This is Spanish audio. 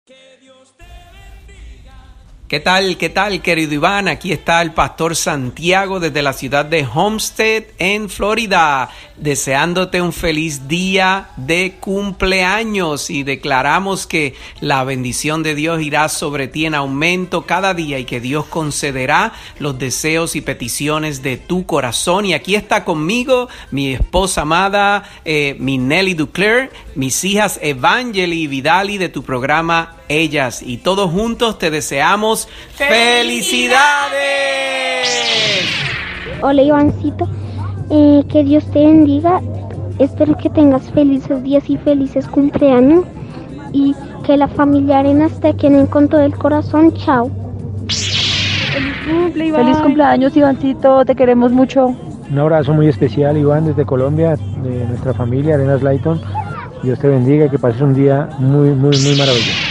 ¿Qué tal, querido Iván? Aquí está el pastor Santiago desde la ciudad de Homestead, en Florida, deseándote un feliz día de cumpleaños, y declaramos que la bendición de Dios irá sobre ti en aumento cada día y que Dios concederá los deseos y peticiones de tu corazón. Y aquí está conmigo mi esposa amada, mi Nelly Duclair, mis hijas Evangeli y Vidali de tu programa Ellas, y todos juntos te deseamos ¡felicidades! Hola Ivancito, que Dios te bendiga, espero que tengas felices días y felices cumpleaños y que la familia Arenas te quieren con todo el corazón. Chao. Feliz cumpleaños, Ivancito, te queremos mucho. Un abrazo muy especial, Iván, desde Colombia, de nuestra familia Arenas Layton. Dios te bendiga y que pases un día muy maravilloso.